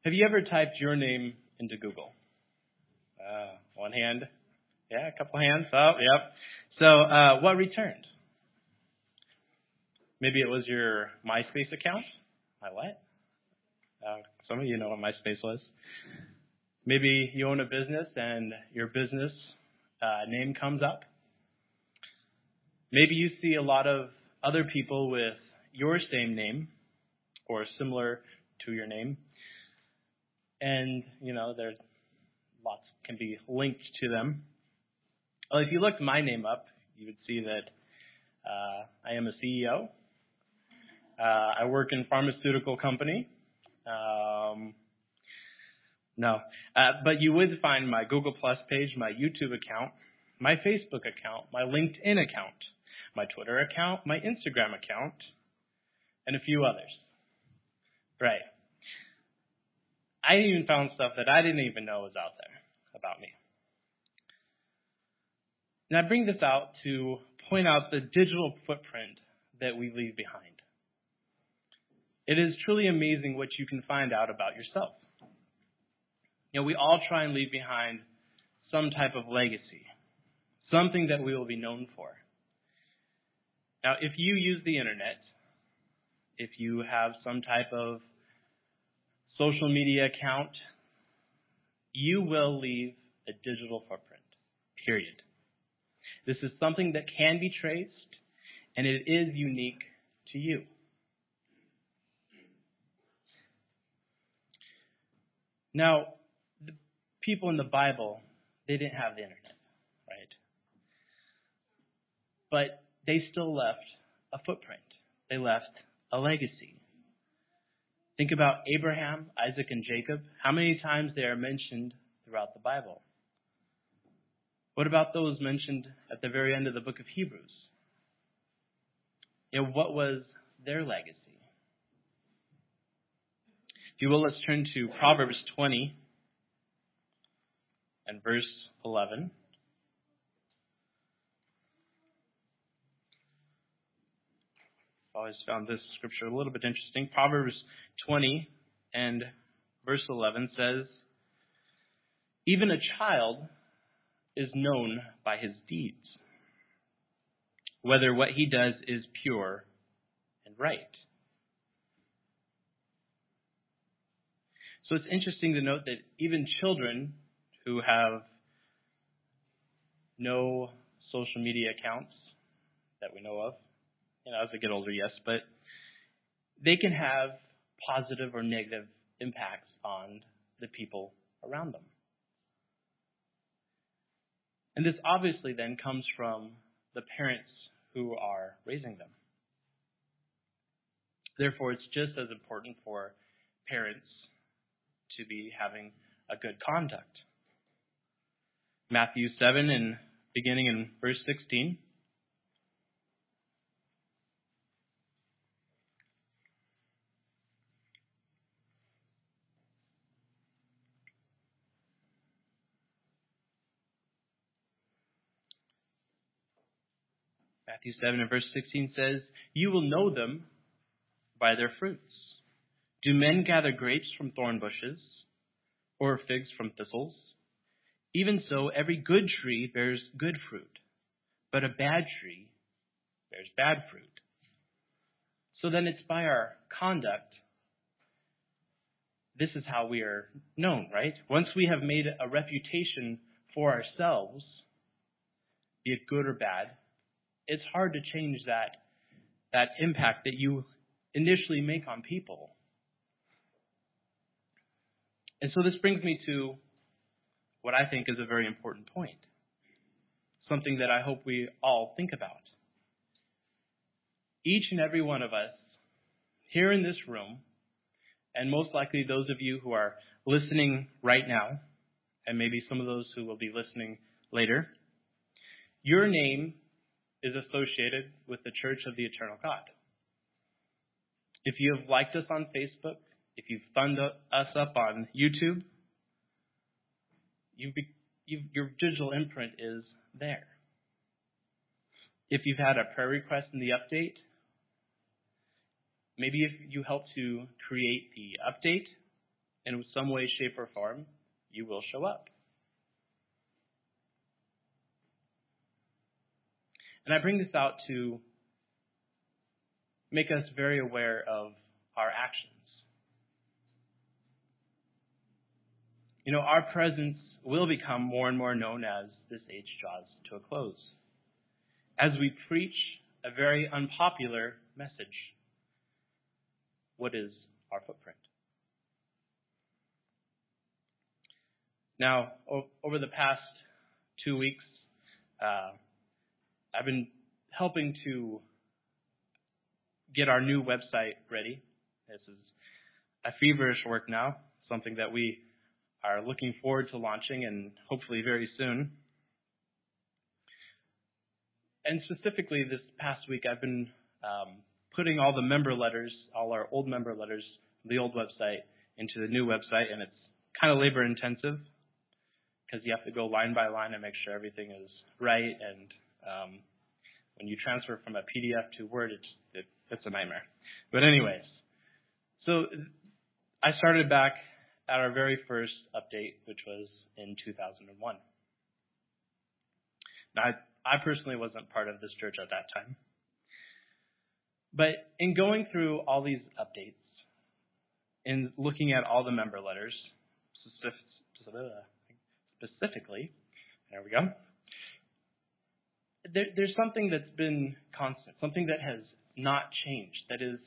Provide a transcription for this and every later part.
Have you ever typed your name into Google? One hand. Yeah, a couple hands. Oh, yep. So what returned? Maybe it was your MySpace account. My what? Some of you know what MySpace was. Maybe you own a business and your business name comes up. Maybe you see a lot of other people with your same name or similar to your name. And, there's lots can be linked to them. Well, if you looked my name up, you would see that I am a CEO. I work in a pharmaceutical company. But you would find my Google Plus page, my YouTube account, my Facebook account, my LinkedIn account, my Twitter account, my Instagram account, and a few others. Right. I even found stuff that I didn't even know was out there about me. And I bring this out to point out the digital footprint that we leave behind. It is truly amazing what you can find out about yourself. We all try and leave behind some type of legacy, something that we will be known for. Now, if you use the internet, if you have some type of social media account, you will leave a digital footprint, period. This is something that can be traced, and it is unique to you. Now, the people in the Bible, they didn't have the internet, right? But they still left a footprint. They left a legacy. Think about Abraham, Isaac, and Jacob. How many times they are mentioned throughout the Bible? What about those mentioned at the very end of the book of Hebrews? What was their legacy? If you will, let's turn to Proverbs 20 and verse 11. I've always found this scripture a little bit interesting. Proverbs 20 and verse 11 says, "Even a child is known by his deeds, whether what he does is pure and right." So it's interesting to note that even children who have no social media accounts that we know of, as they get older, yes, but they can have positive or negative impacts on the people around them. And this obviously then comes from the parents who are raising them. Therefore, it's just as important for parents to be having a good conduct. Matthew 7 and beginning in verse 16. Matthew 7 and verse 16 says, "You will know them by their fruits. Do men gather grapes from thorn bushes, or figs from thistles? Even so, every good tree bears good fruit, but a bad tree bears bad fruit." So then it's by our conduct. This is how we are known, right? Once we have made a reputation for ourselves, be it good or bad, it's hard to change that impact that you initially make on people. And so this brings me to what I think is a very important point, something that I hope we all think about. Each and every one of us here in this room, and most likely those of you who are listening right now, and maybe some of those who will be listening later, your name is associated with the Church of the Eternal God. If you have liked us on Facebook, if you've thumbed us up on YouTube, your digital imprint is there. If you've had a prayer request in the update, maybe if you helped to create the update, in some way, shape, or form, you will show up. And I bring this out to make us very aware of our actions. Our presence will become more and more known as this age draws to a close, as we preach a very unpopular message. What is our footprint? Now, over the past 2 weeks, I've been helping to get our new website ready. This is a feverish work now, something that we are looking forward to launching and hopefully very soon. And specifically this past week, I've been putting all the member letters, all our old member letters, the old website, into the new website, and it's kind of labor intensive because you have to go line by line and make sure everything is right. And when you transfer from a PDF to Word, it's a nightmare. But anyways, so I started back at our very first update, which was in 2001. Now, I personally wasn't part of this church at that time. But in going through all these updates, in looking at all the member letters, specifically, there we go, there's something that's been constant, something that has not changed, that is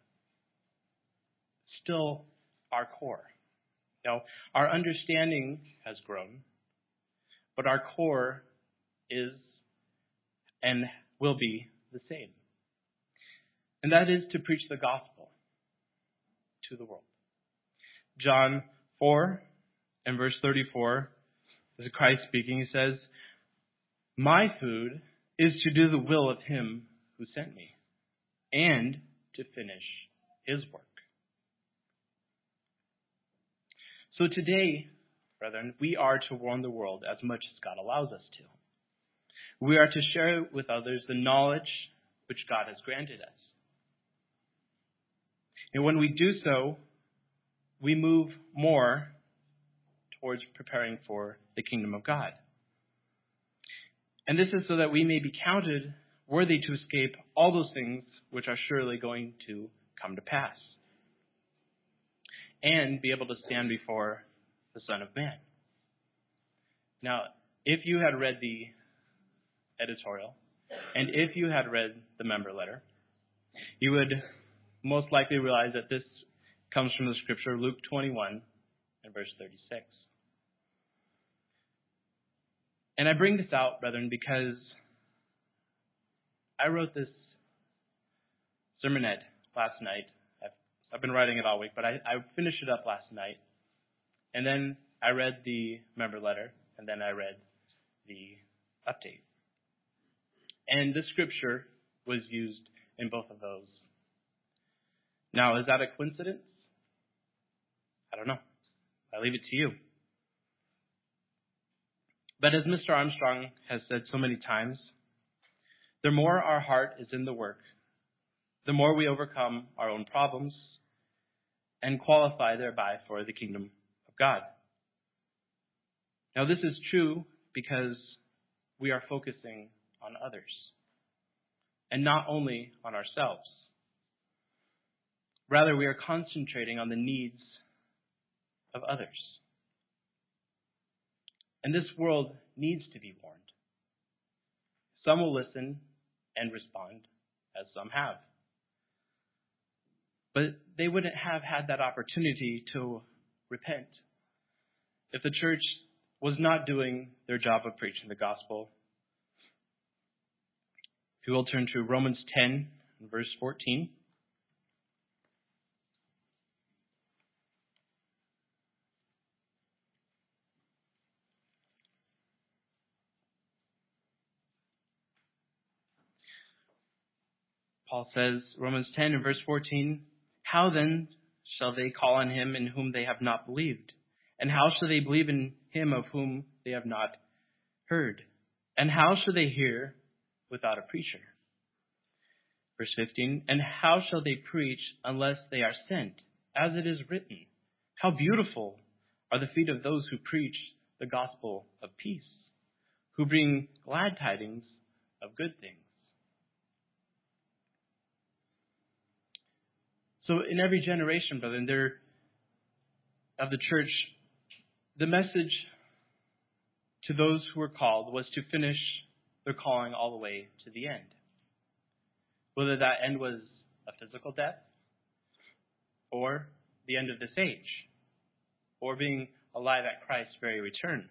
still our core. Our understanding has grown, but our core is and will be the same. And that is to preach the gospel to the world. John 4 and verse 34, this is Christ speaking. He says, "My food is to do the will of him who sent me and to finish his work." So today, brethren, we are to warn the world as much as God allows us to. We are to share with others the knowledge which God has granted us. And when we do so, we move more towards preparing for the kingdom of God. And this is so that we may be counted worthy to escape all those things which are surely going to come to pass, and be able to stand before the Son of Man. Now, if you had read the editorial, and if you had read the member letter, you would most likely realize that this comes from the scripture, Luke 21 and verse 36. And I bring this out, brethren, because I wrote this sermonette last night. I've been writing it all week, but I finished it up last night. And then I read the member letter, and then I read the update. And the scripture was used in both of those. Now, is that a coincidence? I don't know. I leave it to you. But as Mr. Armstrong has said so many times, the more our heart is in the work, the more we overcome our own problems and qualify thereby for the kingdom of God. Now, this is true because we are focusing on others and not only on ourselves. Rather, we are concentrating on the needs of others. And this world needs to be warned. Some will listen and respond, as some have. But they wouldn't have had that opportunity to repent if the church was not doing their job of preaching the gospel. If you will turn to Romans 10, verse 14. Paul says, Romans 10 and verse 14, "How then shall they call on him in whom they have not believed? And how shall they believe in him of whom they have not heard? And how shall they hear without a preacher?" Verse 15, "And how shall they preach unless they are sent? As it is written, How beautiful are the feet of those who preach the gospel of peace, who bring glad tidings of good things. So in every generation, brethren, of the church, the message to those who were called was to finish their calling all the way to the end. Whether that end was a physical death, or the end of this age, or being alive at Christ's very return.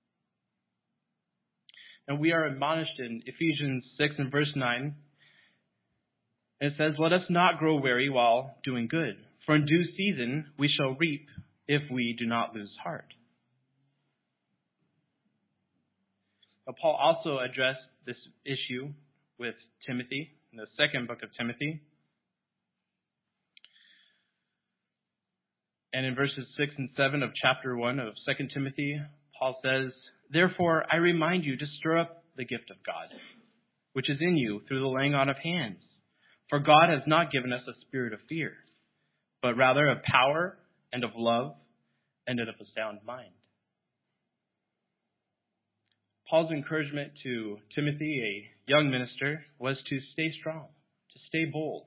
And we are admonished in Ephesians 6 and verse 9. It says, "Let us not grow weary while doing good, for in due season we shall reap if we do not lose heart." Now, Paul also addressed this issue with Timothy in the second book of Timothy. And in verses 6 and 7 of chapter 1 of 2 Timothy, Paul says, "Therefore I remind you to stir up the gift of God, which is in you through the laying on of hands. For God has not given us a spirit of fear, but rather of power and of love and of a sound mind." Paul's encouragement to Timothy, a young minister, was to stay strong, to stay bold.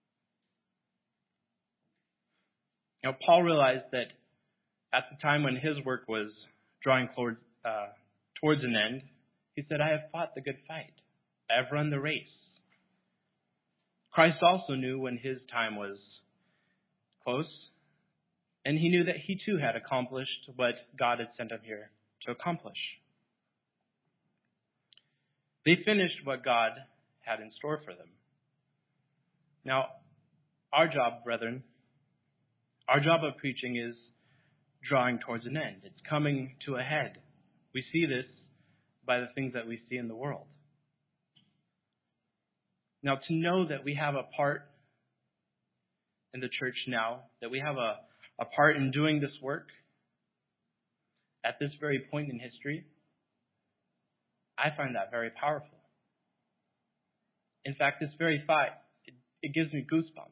Now, Paul realized that at the time when his work was drawing towards an end, he said, "I have fought the good fight. I have run the race." Christ also knew when his time was close, and he knew that he too had accomplished what God had sent him here to accomplish. They finished what God had in store for them. Now, our job, brethren, our job of preaching is drawing towards an end. It's coming to a head. We see this by the things that we see in the world. Now, to know that we have a part in the church now, that we have a part in doing this work at this very point in history, I find that very powerful. In fact, this very thought, it gives me goosebumps.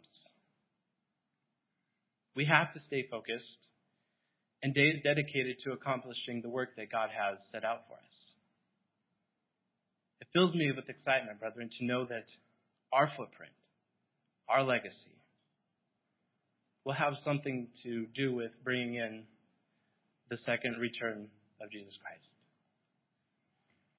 We have to stay focused and dedicated to accomplishing the work that God has set out for us. It fills me with excitement, brethren, to know that our footprint, our legacy, will have something to do with bringing in the second return of Jesus Christ.